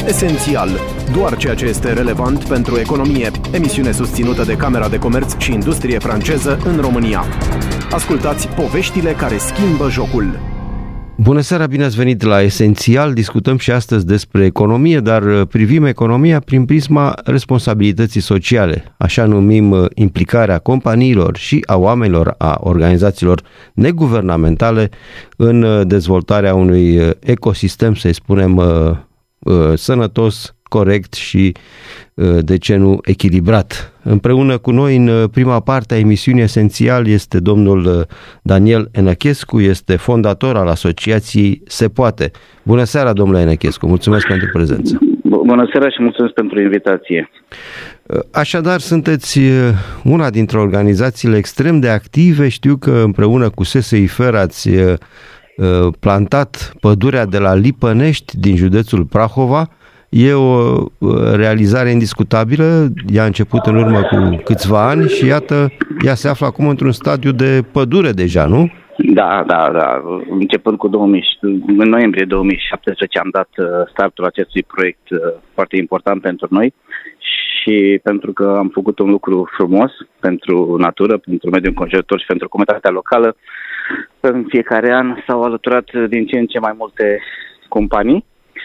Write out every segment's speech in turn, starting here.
Esențial. Doar ceea ce este relevant pentru economie. Emisiune susținută de Camera de Comerț și Industrie franceză în România. Ascultați poveștile care schimbă jocul. Bună seara, bine ați venit la Esențial. Discutăm și astăzi despre economie, dar privim economia prin prisma responsabilității sociale. Așa numim implicarea companiilor și a oamenilor, a organizațiilor neguvernamentale în dezvoltarea unui ecosistem, să-i spunem, sănătos, corect și, de ce nu, echilibrat. Împreună cu noi în prima parte a emisiunii Esențial este domnul Daniel Enăchescu, este fondator al asociației Se Poate. Bună seara, domnule Enăchescu, mulțumesc pentru prezență. Bună seara și mulțumesc pentru invitație. Așadar, sunteți una dintre organizațiile extrem de active. Știu că împreună cu SSIFER ați plantat pădurea de la Lipănești din județul Prahova. E o realizare indiscutabilă, ea a început în urmă cu câțiva ani și iată, ea se află acum într-un stadiu de pădure deja, nu? Da. Începând cu în noiembrie 2017 am dat startul acestui proiect foarte important pentru noi și pentru că am făcut un lucru frumos pentru natură, pentru mediul înconjurător și pentru comunitatea locală. În fiecare an s-au alăturat din ce în ce mai multe companii.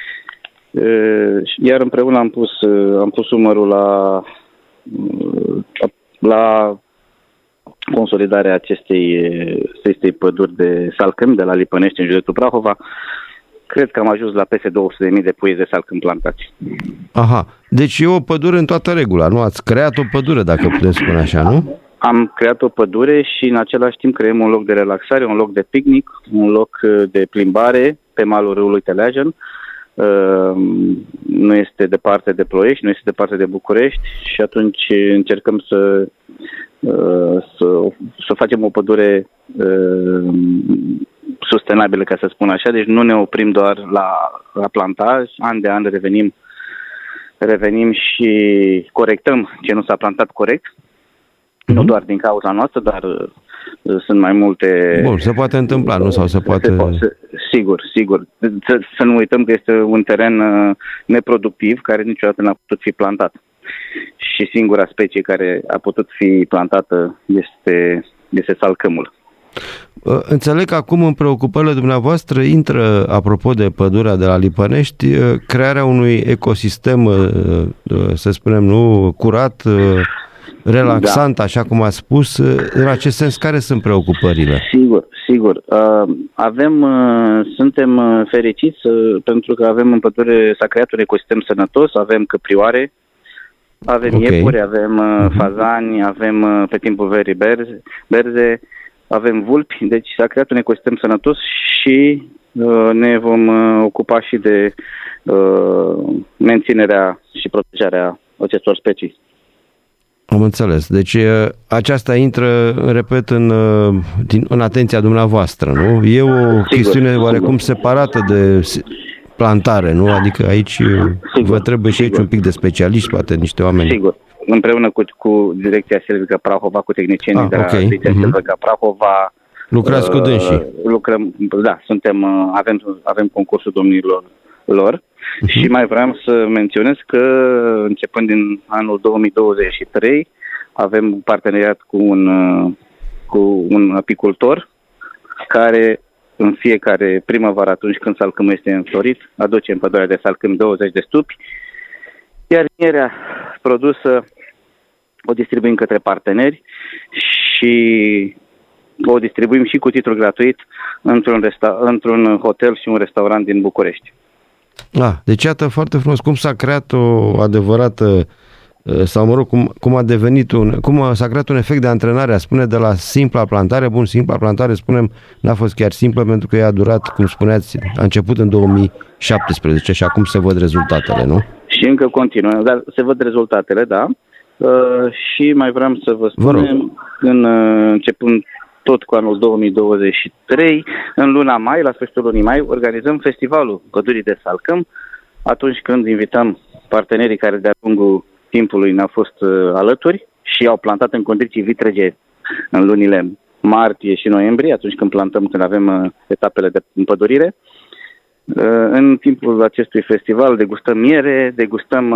Iar împreună am pus umărul la consolidarea acestei păduri de salcâm de la Lipănești în județul Prahova. Cred că am ajuns la peste 200.000 de puiezi de salcâm plantați. Aha, deci e o pădure în toată regula, nu? Ați creat o pădure, dacă putem spune așa, nu? Am creat o pădure și în același timp creăm un loc de relaxare, un loc de picnic, un loc de plimbare pe malul râului Teleajen. Nu este departe de Ploiești, nu este departe de București și atunci încercăm să facem o pădure sustenabilă, ca să spun așa. Deci nu ne oprim doar la plantaj, an de an revenim și corectăm ce nu s-a plantat corect. Nu doar din cauza noastră, dar sunt mai multe... Bun, se poate întâmpla, nu? Sau se poate... Sigur. Să nu uităm că este un teren neproductiv, care niciodată n-a putut fi plantat. Și singura specie care a putut fi plantată este salcâmul. Înțeleg că acum în preocupările dumneavoastră intră, apropo de pădurea de la Lipănești, crearea unui ecosistem, să spunem, nu curat, relaxant, da. Așa cum a spus. În acest sens, care sunt preocupările? Sigur. Suntem fericiți pentru că avem în pădure, s-a creat un ecosistem sănătos, avem căprioare, avem iepuri, avem fazani, avem pe timpul verii berze, avem vulpi, deci s-a creat un ecosistem sănătos și ne vom ocupa și de menținerea și protejarea acestor specii. Am înțeles. Deci aceasta intră, repet, în atenția dumneavoastră, nu? E o chestiune oarecum separată de plantare, nu? Adică aici vă trebuie și aici un pic de specialiști, poate niște oameni. Sigur. Împreună cu Direcția Silvică Prahova, cu tehnicienii de la Direcția Silvică Prahova. Lucrați cu dânsii. Lucrăm, da, avem concursul domnilor lor. Și mai vreau să menționez că începând din anul 2023 avem un parteneriat cu un apicultor care în fiecare primăvară, atunci când salcâmul este înflorit, aduce în pădurea de salcâm 20 de stupi, iar mierea produsă o distribuim către parteneri și o distribuim și cu titlu gratuit într-un hotel și un restaurant din București. Deci iată foarte frumos cum s-a creat o adevărată, sau mă rog, cum a devenit cum s-a creat un efect de antrenare, a spune, de la simpla plantare. Bun, simpla plantare, spunem, n-a fost chiar simplă pentru că ea a durat, cum spuneați, a început în 2017 și acum se văd rezultatele, nu? Și încă continuă, dar se văd rezultatele, da. Și mai vreau să vă spunem, începând tot cu anul 2023, în luna mai, la sfârșitul lunii mai, organizăm festivalul Pădurii de Salcâm, atunci când invităm partenerii care de-a lungul timpului ne-au fost alături și au plantat în condiții vitrege în lunile martie și noiembrie, atunci când plantăm, când avem etapele de împădurire. În timpul acestui festival degustăm miere, degustăm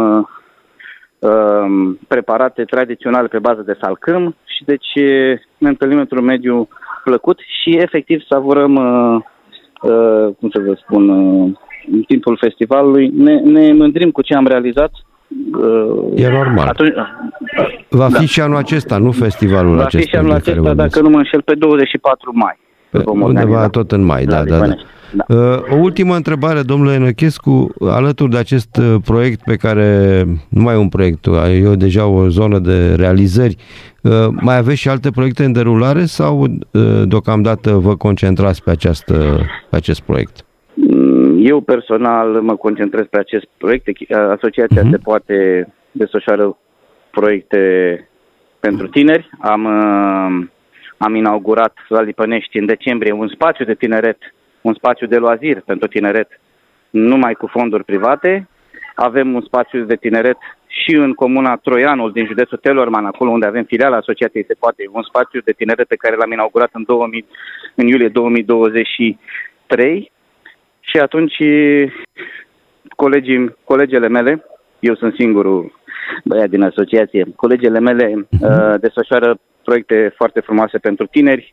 preparate tradiționale pe bază de salcâm și deci ne întâlnim într-un mediu plăcut și efectiv savurăm, cum să vă spun, în timpul festivalului, ne mândrim cu ce am realizat. E normal. Atunci, va fi și anul acesta, nu festivalul acesta? Va fi și anul acesta, dacă nu mă înșel, pe 24 mai. Undeva tot în mai, da. O ultimă întrebare, domnule Năchescu, alături de acest proiect pe care, nu mai e un proiect, e deja o zonă de realizări, mai aveți și alte proiecte în derulare sau deocamdată vă concentrați pe acest proiect? Eu personal mă concentrez pe acest proiect. Asociația Se Poate desfășoară proiecte pentru tineri. Am inaugurat la Lipănești în decembrie un spațiu de tineret, un spațiu de loazir pentru tineret, numai cu fonduri private. Avem un spațiu de tineret și în comuna Troianul din județul Telorman, acolo unde avem filiala Asociației Se Poate, un spațiu de tineret pe care l-am inaugurat în iulie 2023. Și atunci colegele mele, eu sunt singurul băiat din asociație, colegele mele desfășoară proiecte foarte frumoase pentru tineri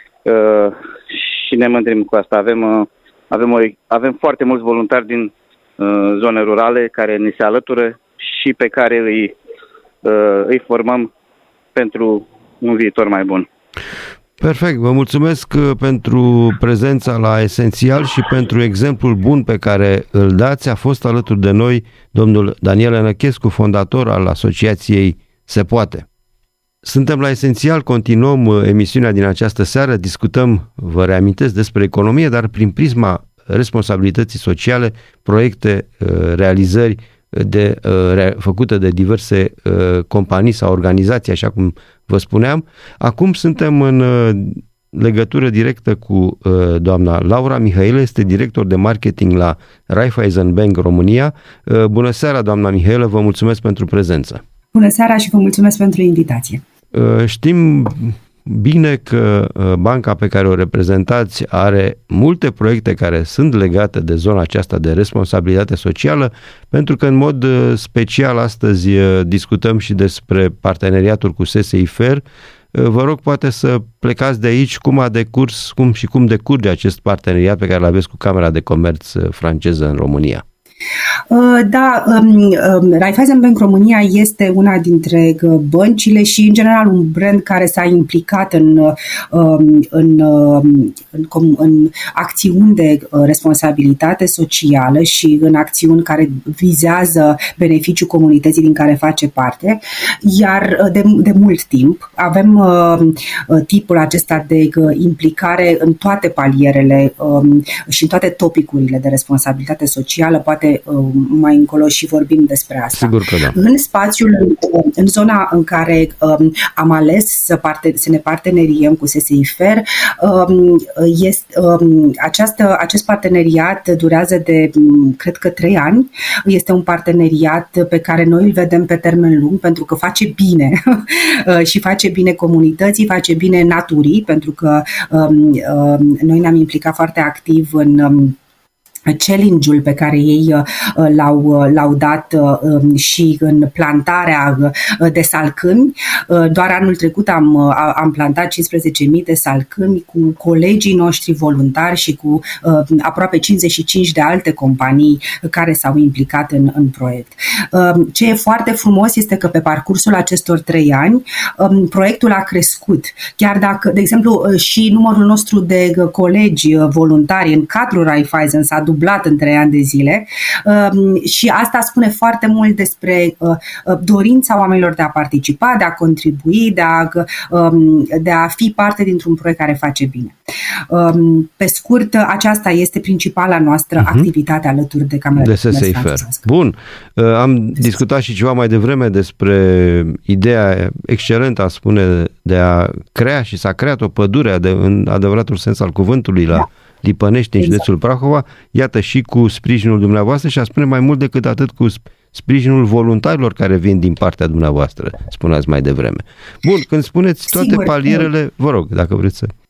și ne mândrim cu asta. Avem foarte mulți voluntari din zone rurale care ni se alătură și pe care îi formăm pentru un viitor mai bun. Perfect, vă mulțumesc pentru prezența la Esențial și pentru exemplul bun pe care îl dați. A fost alături de noi domnul Daniel Năchescu, fondator al Asociației Se Poate. Suntem la Esențial, continuăm emisiunea din această seară, discutăm, vă reamintesc, despre economie, dar prin prisma responsabilității sociale, proiecte, realizări făcute de diverse companii sau organizații, așa cum vă spuneam. Acum suntem în legătură directă cu doamna Laura Mihailă, este director de marketing la Raiffeisen Bank România. Bună seara, doamna Mihailă, vă mulțumesc pentru prezență. Bună seara și vă mulțumesc pentru invitație. Știm bine că banca pe care o reprezentați are multe proiecte care sunt legate de zona aceasta de responsabilitate socială, pentru că în mod special astăzi discutăm și despre parteneriatul cu SSIFER. Vă rog poate să plecați de aici cum decurge acest parteneriat pe care îl aveți cu Camera de Comerț franceză în România. Da, Raiffeisen Bank România este una dintre băncile și, în general, un brand care s-a implicat în acțiuni de responsabilitate socială și în acțiuni care vizează beneficiul comunității din care face parte, iar de mult timp avem tipul acesta de implicare în toate palierele și în toate topicurile de responsabilitate socială. Poate mai încolo și vorbim despre asta. Sigur că da. În zona în care am ales să ne parteneriem cu SSIFER, acest parteneriat durează de, cred că, 3 ani. Este un parteneriat pe care noi îl vedem pe termen lung, pentru că face bine și face bine comunității, face bine naturii, pentru că noi ne-am implicat foarte activ în challenge-ul pe care ei l-au dat și în plantarea de salcâmi. Doar anul trecut am plantat 15.000 de salcâmi cu colegii noștri voluntari și cu aproape 55 de alte companii care s-au implicat în proiect. Ce e foarte frumos este că pe parcursul acestor 3 ani proiectul a crescut. Chiar dacă, de exemplu, și numărul nostru de colegi voluntari în cadrul Raiffeisen s-a dublat în 3 ani de zile și asta spune foarte mult despre dorința oamenilor de a participa, de a contribui, de a fi parte dintr-un proiect care face bine. Pe scurt, aceasta este principala noastră activitate alături de Camera de SSIFER. Bun, am discutat și ceva mai devreme despre ideea excelentă, a spune, de a crea și s-a creat o pădure în adevăratul sens al cuvântului la Lipănești, în județul Prahova, iată, și cu sprijinul dumneavoastră și a spune mai mult decât atât cu sprijinul voluntarilor care vin din partea dumneavoastră, spuneați mai devreme. Bun, când spuneți toate palierele, vă rog, dacă vreți să...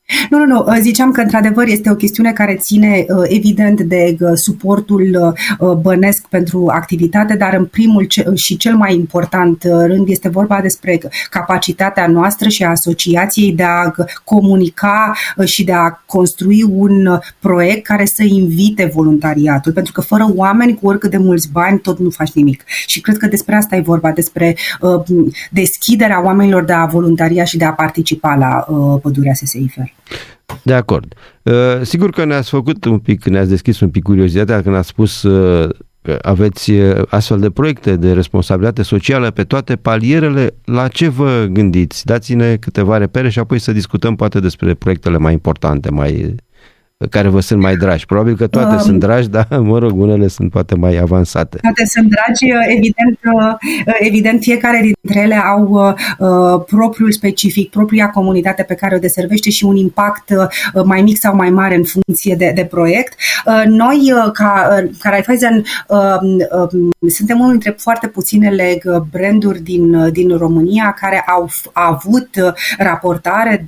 Nu, ziceam că într-adevăr este o chestiune care ține evident de suportul bănesc pentru activitate, dar în primul și cel mai important rând este vorba despre capacitatea noastră și a asociației de a comunica și de a construi un proiect care să invite voluntariatul, pentru că fără oameni cu oricât de mulți bani tot nu faci nimic. Și cred că despre asta e vorba, despre deschiderea oamenilor de a voluntaria și de a participa la pădurea Seseifer. De acord. Sigur că ne-ați deschis un pic curiozitatea când ați spus că aveți astfel de proiecte de responsabilitate socială pe toate palierele. La ce vă gândiți? Dați-ne câteva repere și apoi să discutăm poate despre proiectele mai importante, care vă sunt mai dragi. Probabil că toate sunt dragi, dar, unele sunt poate mai avansate. Toate sunt dragi, evident fiecare dintre ele au propriul specific, propria comunitate pe care o deservește și un impact mai mic sau mai mare în funcție de proiect. Noi, ca Raiffeisen, suntem unul dintre foarte puținele branduri din România care au avut raportare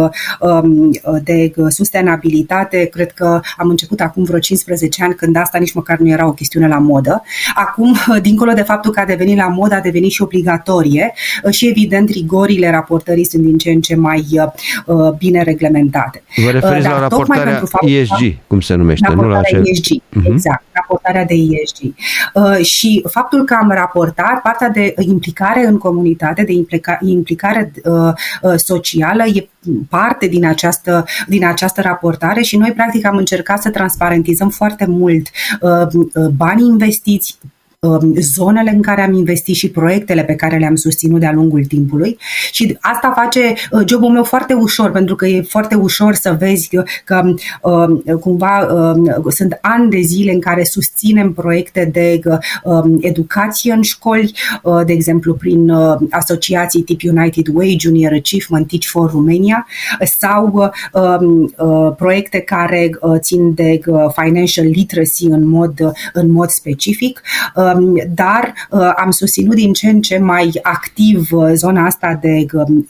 de sustenabilitate. Cred că am început acum vreo 15 ani, când asta nici măcar nu era o chestiune la modă. Acum, dincolo de faptul că a devenit la modă, a devenit și obligatorie și, evident, rigorile raportării sunt din ce în ce mai bine reglementate. Vă referiți la raportarea ESG, cum se numește? Raportarea ESG, exact, raportarea de ESG. Și faptul că am raportat, partea de implicare în comunitate, de implicare socială, e parte din această raportare și noi practic am încercat să transparentizăm foarte mult banii investiți, zonele în care am investit și proiectele pe care le-am susținut de-a lungul timpului și asta face jobul meu foarte ușor, pentru că e foarte ușor să vezi că cumva sunt ani de zile în care susținem proiecte de educație în școli, de exemplu prin asociații tip United Way, Junior Achievement, Teach for Romania, sau proiecte care țin de financial literacy în mod specific. Dar am susținut din ce în ce mai activ zona asta de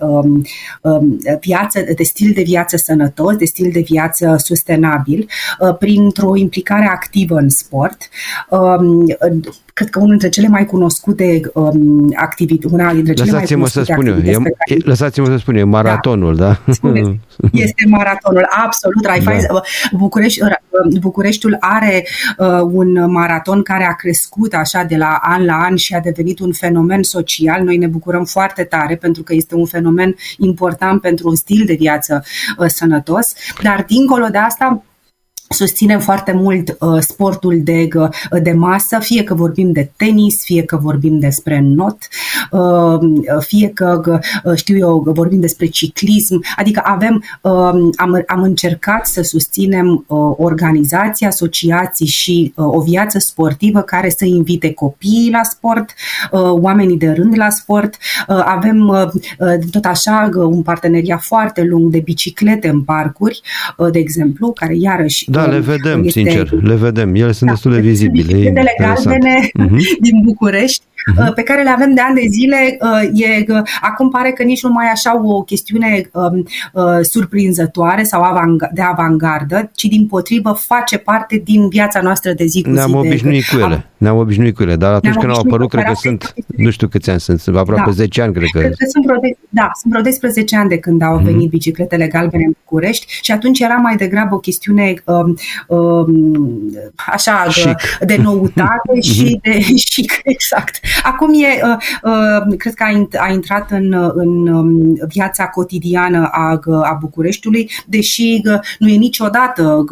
stil de viață sănătos, de stil de viață sustenabil, printr-o implicare activă în sport. Cred că unul dintre cele mai cunoscute activități, una dintre cele mai cunoscute activități. Lăsați-mă să spun eu, maratonul, da? Este maratonul, absolut. Bucureștiul are un maraton care a crescut așa de la an și a devenit un fenomen social. Noi ne bucurăm foarte tare pentru că este un fenomen important pentru un stil de viață sănătos, dar dincolo de asta susținem foarte mult sportul de masă, fie că vorbim de tenis, fie că vorbim despre not, fie că, vorbim despre ciclism. Adică am încercat să susținem organizații, asociații și o viață sportivă care să invite copiii la sport, oamenii de rând la sport. Avem tot așa un parteneriat foarte lung de biciclete în parcuri, de exemplu, care iarăși... Da, le vedem, sincer, le vedem. Ele sunt destul de vizibile. Bicicletele galbene din București, pe care le avem de ani de zile, acum pare că nici nu mai așa o chestiune surprinzătoare sau de avangardă, ci dimpotrivă face parte din viața noastră de zi cu zi. Ne-am obișnuit cu ele, dar atunci când au apărut, cred că sunt, nu știu câți ani sunt aproape 10 ani, cred că sunt vreo 12 ani de când au venit bicicletele galbene în București și atunci era mai degrabă o chestiune așa de noutate și de chic, exact. Acum cred că a intrat în viața cotidiană a Bucureștiului, deși nu e niciodată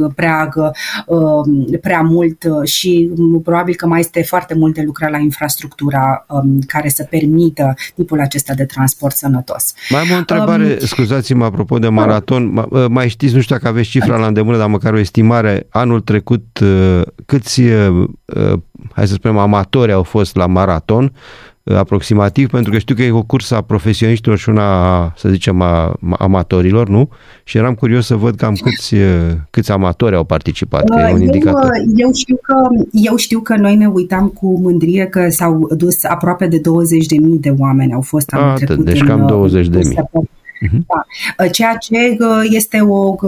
prea mult și probabil că mai este foarte mult de lucrat la infrastructura care să permită tipul acesta de transport sănătos. Mai am o întrebare, scuzați-mă, apropo de maraton. Mai știți, nu știu dacă aveți cifra la îndemână, dar măcar o estimare, anul trecut câți, hai să spunem, amatori au fost la maraton, aproximativ, pentru că știu că e o cursă a profesioniștilor și una, să zicem, amatorilor, nu? Și eram curios să văd cam câți amatori au participat, că e un indicator. Eu știu că noi ne uitam cu mândrie că s-au dus aproape de 20.000 de oameni, au fost anul trecut. Deci cam 20.000. Da. Ceea ce este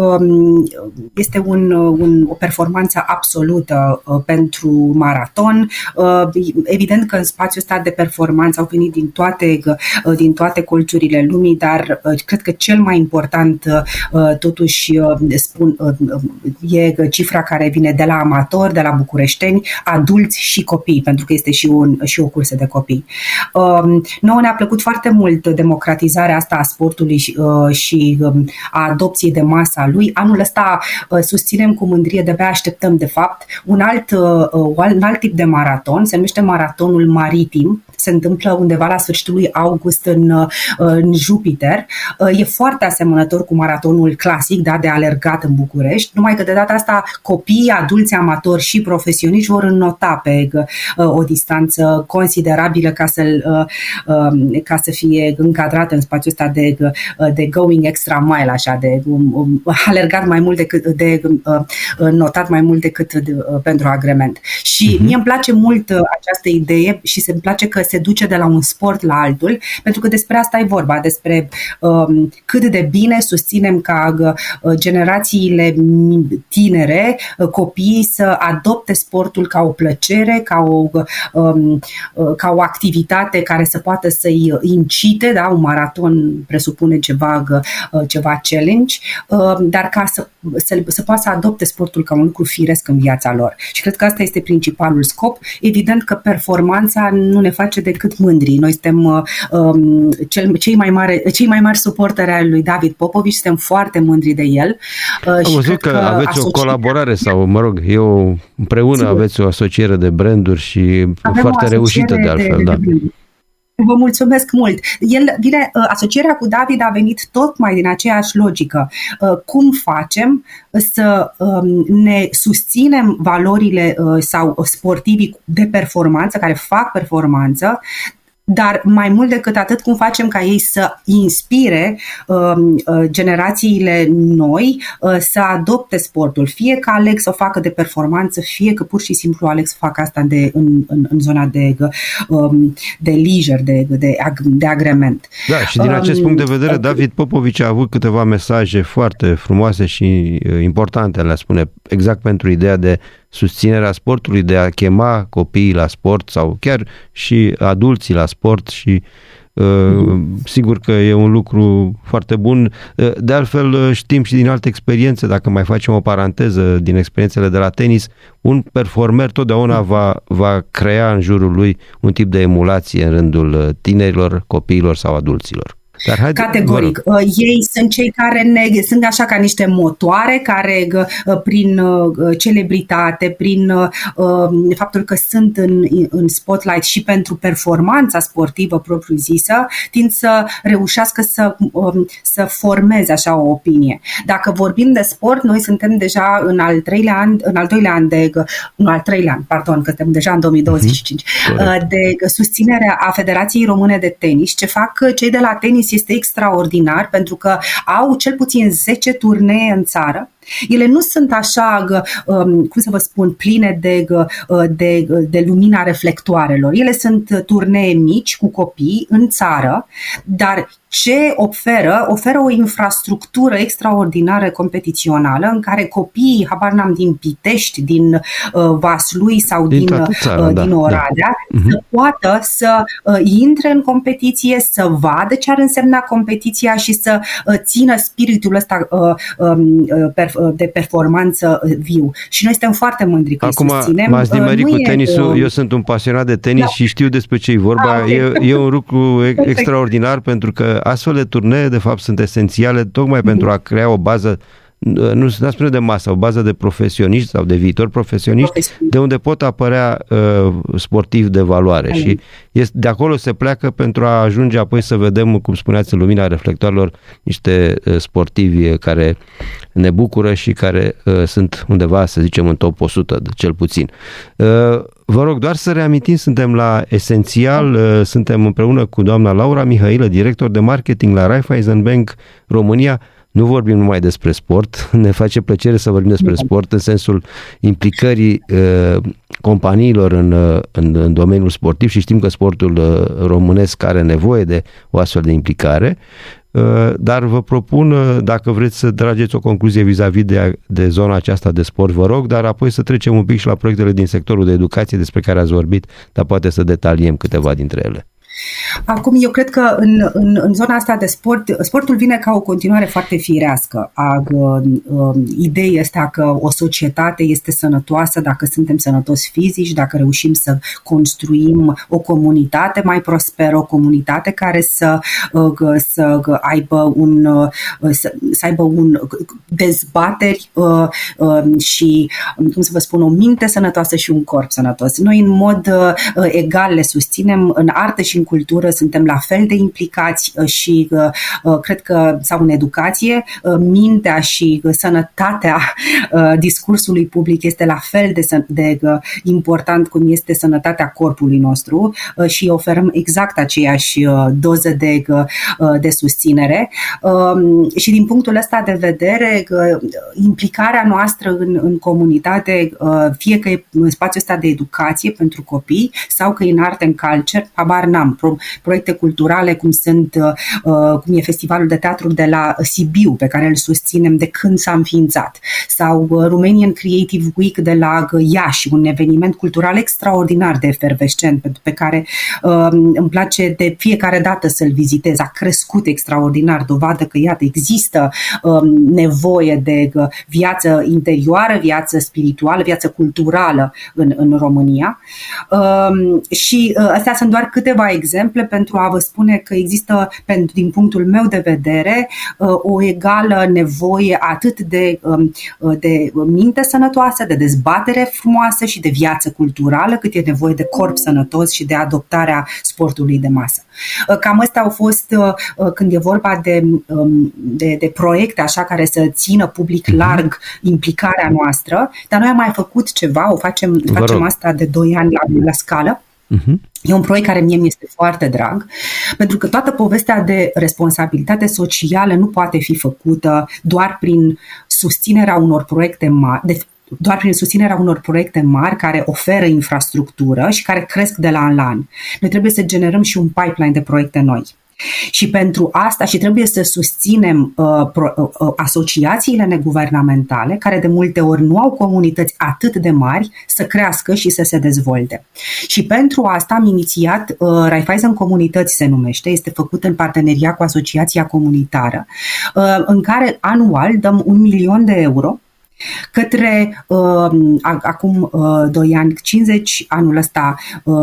o performanță absolută pentru maraton. Evident că în spațiul ăsta de performanță au venit din toate colțurile lumii, dar cred că cel mai important totuși e cifra care vine de la amatori, de la bucureșteni, adulți și copii, pentru că este și o cursă de copii. Nouă ne-a plăcut foarte mult democratizarea asta a sportului și a adopției de masă a lui. Anul ăsta susținem cu mândrie, de-abia așteptăm de fapt un alt tip de maraton, se numește maratonul maritim, se întâmplă undeva la sfârșitul lui august în Jupiter. E foarte asemănător cu maratonul clasic, da, de alergat în București, numai că de data asta copiii, adulți, amatori și profesioniști vor înnota pe o distanță considerabilă ca să fie încadrată în spațiul ăsta de going extra mile, așa, de alergat mai mult decât de notat mai mult decât pentru agrement. Și mie îmi place mult această idee și îmi place că se duce de la un sport la altul, pentru că despre asta e vorba, despre cât de bine susținem ca generațiile tinere, copiii, să adopte sportul ca o plăcere, ca o activitate care să poată să-i incite, da? Un maraton presupune ceva challenge, dar ca să poată să adopte sportul ca un lucru firesc în viața lor. Și cred că asta este principalul scop. Evident că performanța nu ne face decât mândri. Noi suntem cei mai mari suporteri ai lui David Popovici, suntem foarte mândri de el. Am văzut că aveți o colaborare sau, împreună aveți o asociere de branduri și foarte reușită de altfel. Da. Vă mulțumesc mult. Asocierea cu David a venit tocmai din aceeași logică. Cum facem să ne susținem valorile sau sportivii de performanță, care fac performanță, dar mai mult decât atât, cum facem ca ei să inspire generațiile noi să adopte sportul, fie că aleg să o facă de performanță, fie că pur și simplu aleg să facă asta în zona de leisure, de agrement. Da, și din acest punct de vedere, David Popovici a avut câteva mesaje foarte frumoase și importante, le spune, exact pentru ideea de susținerea sportului, de a chema copiii la sport sau chiar și adulții la sport și sigur că e un lucru foarte bun. De altfel știm și din alte experiențe, dacă mai facem o paranteză din experiențele de la tenis, un performer totdeauna va crea în jurul lui un tip de emulație în rândul tinerilor, copiilor sau adulților. Categoric. Ei sunt cei care sunt așa ca niște motoare care prin celebritate, prin faptul că sunt în spotlight și pentru performanța sportivă propriu-zisă, tind să reușească să formeze așa o opinie. Dacă vorbim de sport, noi suntem deja în al doilea an, că suntem deja în 2025, de susținerea a Federației Române de Tenis. Ce fac cei de la tenis este extraordinar, pentru că au cel puțin 10 turnee în țară. Ele nu sunt așa, cum să vă spun, pline de lumina reflectoarelor. Ele sunt turnee mici cu copii în țară, dar ce oferă o infrastructură extraordinară competițională în care copiii, habar n-am, din Pitești, din Vaslui sau din Oradea, să poată să intre în competiție, să vadă ce ar însemna competiția și să țină spiritul ăsta de performanță viu. Și noi suntem foarte mândri că îi susținem. M-ați nimerit cu tenisul. Eu sunt un pasionat de tenis și știu despre ce e vorba. E un lucru extraordinar, pentru că astfel de turnee, de fapt, sunt esențiale tocmai pentru a crea o bază, nu spune de masă, o bază de profesioniști sau de viitori profesioniști, de unde pot apărea sportivi de valoare. Și de acolo se pleacă pentru a ajunge apoi să vedem, cum spuneați, în lumina reflectoarelor, niște sportivi care ne bucură și care sunt undeva, să zicem, în top 100, cel puțin. Vă rog doar să reamintim, suntem la Esențial, suntem împreună cu doamna Laura Mihailă, director de marketing la Raiffeisen Bank România. Nu vorbim numai despre sport, ne face plăcere să vorbim despre sport în sensul implicării companiilor în domeniul sportiv și știm că sportul românesc are nevoie de o astfel de implicare. dar vă propun, dacă vreți să trageți o concluzie vis-a-vis de zona aceasta de sport, vă rog, dar apoi să trecem un pic și la proiectele din sectorul de educație despre care ați vorbit, dar poate să detaliem câteva dintre ele. Acum, eu cred că în zona asta de sport, sportul vine ca o continuare foarte firească a ideii astea că o societate este sănătoasă dacă suntem sănătoși fizici, dacă reușim să construim o comunitate mai prosperă, o comunitate care să aibă un dezbateri și, cum să vă spun, o minte sănătoasă și un corp sănătos. Noi în mod egal le susținem în artă și în cultură, suntem la fel de implicați și cred că, sau în educație, mintea și sănătatea discursului public este la fel de important cum este sănătatea corpului nostru și oferăm exact aceeași doză de susținere. Și din punctul ăsta de vedere, implicarea noastră în comunitate, fie că e în spațiul ăsta de educație pentru copii sau că e în art and culture, habar n-am. Proiecte culturale cum e Festivalul de Teatru de la Sibiu, pe care îl susținem de când s-a înființat, sau Romanian Creative Week de la Iași, un eveniment cultural extraordinar de efervescent, pe care îmi place de fiecare dată să-l vizitez. A crescut extraordinar, dovadă că, iată, există nevoie de viață interioară, viață spirituală, viață culturală în România. Și astea sunt doar câteva exemple pentru a vă spune că există, din punctul meu de vedere, o egală nevoie atât de minte sănătoasă, de dezbatere frumoasă și de viață culturală, cât e nevoie de corp sănătos și de adoptarea sportului de masă. Cam astea au fost, când e vorba de proiecte așa care să țină public larg implicarea noastră, dar noi am mai făcut ceva, facem asta de 2 ani la scală. E un proiect care mie mi-este foarte drag, pentru că toată povestea de responsabilitate socială nu poate fi făcută doar prin susținerea unor proiecte mari, care oferă infrastructură și care cresc de la an la an. Noi trebuie să generăm și un pipeline de proiecte noi. Și pentru asta trebuie să susținem asociațiile neguvernamentale, care de multe ori nu au comunități atât de mari, să crească și să se dezvolte. Și pentru asta am inițiat, Raiffeisen Comunități se numește, este făcut în parteneriat cu Asociația Comunitară, în care anual dăm 1 milion de euro către, acum 2 ani 50, anul ăsta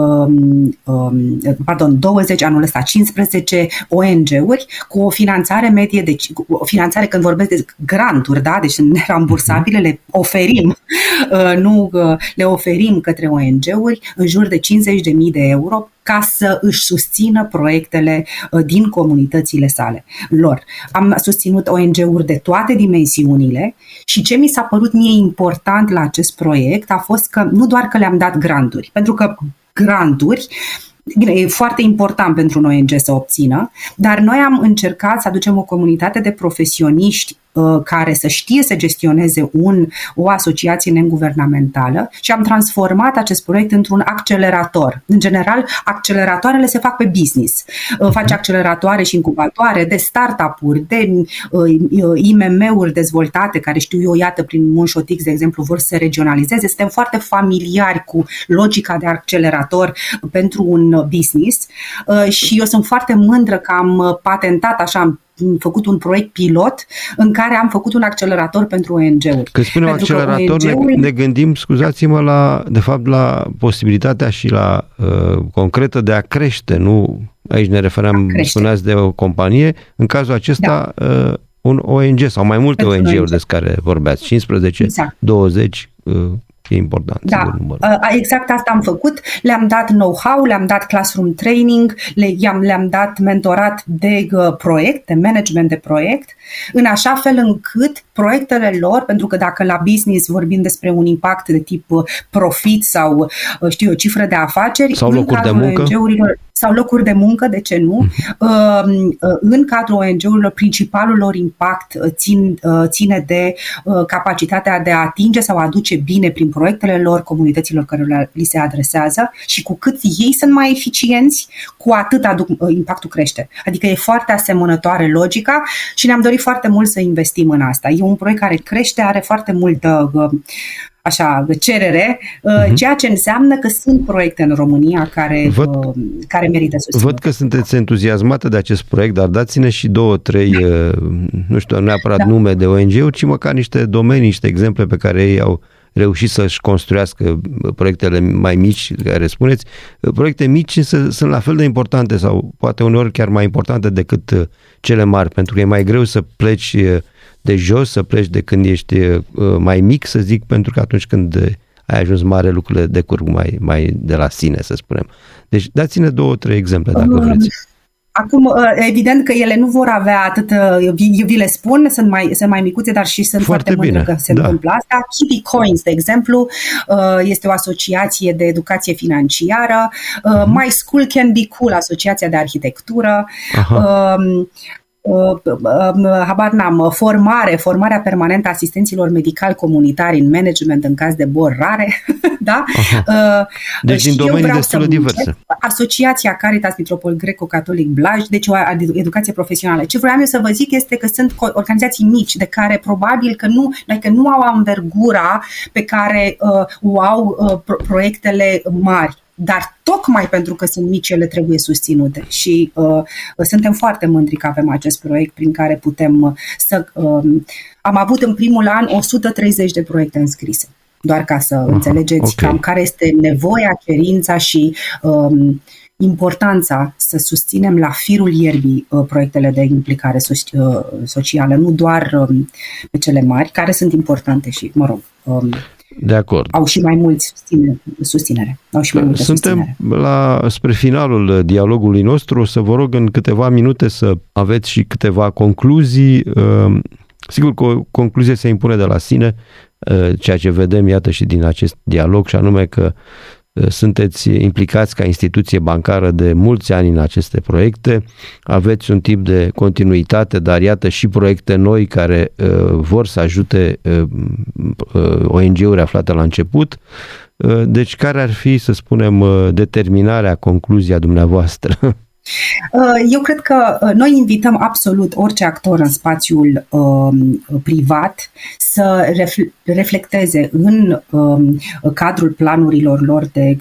20, anul ăsta 15 ONG-uri cu o finanțare medie, deci o finanțare, când vorbesc de granturi, da? Deci nerambursabile, le oferim, le oferim către ONG-uri în jur de 50.000 de euro ca să își susțină proiectele din comunitățile sale lor. Am susținut ONG-uri de toate dimensiunile și ce mi s-a părut mie important la acest proiect a fost că nu doar că le-am dat granturi, pentru că granturi, bine, e foarte important pentru un ONG să obțină, dar noi am încercat să aducem o comunitate de profesioniști care să știe să gestioneze o asociație neguvernamentală și am transformat acest proiect într-un accelerator. În general, acceleratoarele se fac pe business. Faci acceleratoare și incubatoare de startup-uri, de IMM-uri dezvoltate, care știu eu, iată, prin Moonshot X, de exemplu, vor să se regionalizeze. Suntem foarte familiari cu logica de accelerator pentru un business și eu sunt foarte mândră că am patentat așa, am făcut un proiect pilot în care am făcut un accelerator pentru ONG-uri. Când spunem accelerator, ne gândim, scuzați-mă, la posibilitatea și la concretă de a crește, nu? Aici ne referam, spuneați de o companie, în cazul acesta un ONG sau mai multe ONG-uri de care vorbeați, 15, exact. 20, e important. Da, sigur, exact asta am făcut. Le-am dat know-how, le-am dat classroom training, le-am dat mentorat de proiect, de management de proiect, în așa fel încât proiectele lor, pentru că dacă la business vorbim despre un impact de tip profit sau, știu eu, cifră de afaceri, sau locuri de muncă, sau locuri de muncă, de ce nu? În cadrul ONG-urilor, principalul lor impact ține de capacitatea de a atinge sau aduce bine prin proiectele lor comunităților care li se adresează, și cu cât ei sunt mai eficienți, cu atât impactul crește. Adică e foarte asemănătoare logica și ne-am dorit foarte mult să investim în asta. E un proiect care crește, are foarte multă cerere, ceea ce înseamnă că sunt proiecte în România care merită susținere. Văd că sunteți entuziasmată de acest proiect, dar dați-ne și 2-3, nu știu neapărat nume de ONG-uri, ci măcar niște domenii, niște exemple pe care ei au reușit să-și construiască proiectele mai mici, care spuneți. Proiecte mici însă sunt la fel de importante sau poate uneori chiar mai importante decât cele mari, pentru că e mai greu să pleci de jos, să pleci de când ești mai mic, să zic, pentru că atunci când ai ajuns mare, lucrurile decurg mai de la sine, să spunem. Deci dați-ne 2-3 exemple, dacă vreți. Acum, evident că ele nu vor avea atât, eu vi le spun, sunt mai micuțe, dar și sunt foarte mândre că se întâmplă asta. Kitty Coins, de exemplu, este o asociație de educație financiară. My School Can Be Cool, asociația de arhitectură. Habar n-am, formarea permanentă a asistenților medicali comunitari în management în caz de boli rare. Da? Deci din domenii destul de diverse. Asociația Caritas Mitropol Greco-Catolic Blaj, deci o educație profesională. Ce vreau eu să vă zic este că sunt organizații mici de care probabil că nu au anvergura pe care o au proiectele mari. Dar tocmai pentru că sunt mici, ele trebuie susținute și suntem foarte mândri că avem acest proiect prin care putem să... am avut în primul an 130 de proiecte înscrise, doar ca să înțelegeți cam care este nevoia, cerința și importanța să susținem la firul ierbii proiectele de implicare socială, nu doar pe cele mari, care sunt importante și, de acord. Au și mai mulți susținere. Suntem spre finalul dialogului nostru. O să vă rog în câteva minute să aveți și câteva concluzii. Sigur că o concluzie se impune de la sine, ceea ce vedem, iată, și din acest dialog, și anume că sunteți implicați ca instituție bancară de mulți ani în aceste proiecte, aveți un tip de continuitate, dar iată și proiecte noi care vor să ajute ONG-uri aflate la început. Deci care ar fi, să spunem, determinarea, concluzia dumneavoastră? Eu cred că noi invităm absolut orice actor în spațiul privat să reflecteze în cadrul planurilor lor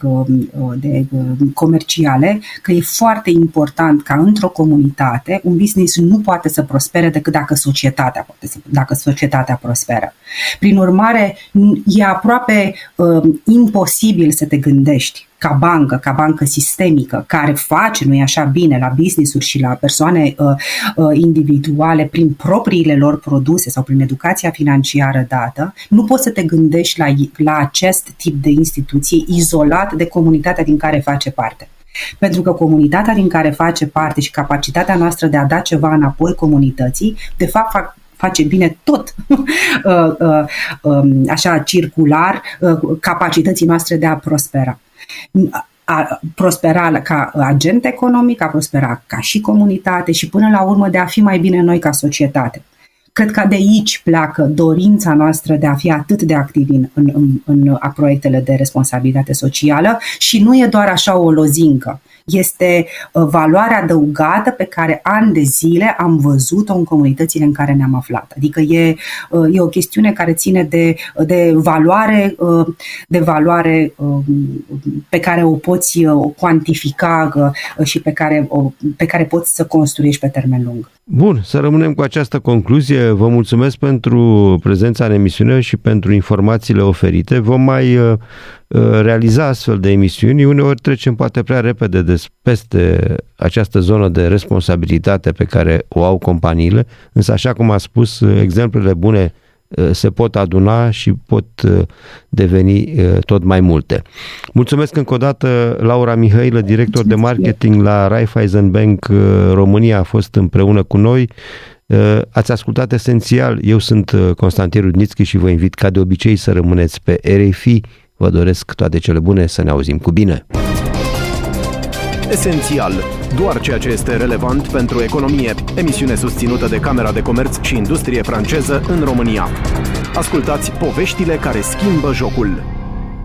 de comerciale că e foarte important ca într-o comunitate un business nu poate să prospere decât dacă societatea prosperă. Prin urmare, e aproape imposibil să te gândești ca bancă sistemică, care face, nu-i așa, bine la business-uri și la persoane individuale prin propriile lor produse sau prin educația financiară dată, nu poți să te gândești la acest tip de instituție izolat de comunitatea din care face parte. Pentru că comunitatea din care face parte și capacitatea noastră de a da ceva înapoi comunității, de fapt face bine tot, așa circular, capacității noastre de a prospera. A prospera ca agent economic, a prospera ca și comunitate și până la urmă de a fi mai bine noi ca societate. Cred că de aici pleacă dorința noastră de a fi atât de activi în proiectele de responsabilitate socială și nu e doar așa o lozincă. Este valoarea adăugată pe care ani de zile am văzut-o în comunitățile în care ne-am aflat. Adică e o chestiune care ține de valoare pe care o poți cuantifica și pe care poți să construiești pe termen lung. Bun, să rămânem cu această concluzie. Vă mulțumesc pentru prezența în emisiune și pentru informațiile oferite. Vom mai realiza astfel de emisiuni. Uneori trecem poate prea repede peste această zonă de responsabilitate pe care o au companiile, însă așa cum a spus, exemplele bune se pot aduna și pot deveni tot mai multe. Mulțumesc încă o dată, Laura Mihailă, director de marketing la Raiffeisen Bank România, a fost împreună cu noi. Ați ascultat Esențial, eu sunt Constantin Rudnițchi și vă invit ca de obicei să rămâneți pe RFI. Vă doresc toate cele bune, să ne auzim cu bine. Esențial, doar ceea ce este relevant pentru economie. Emisiune susținută de Camera de Comerț și Industrie franceză în România. Ascultați poveștile care schimbă jocul.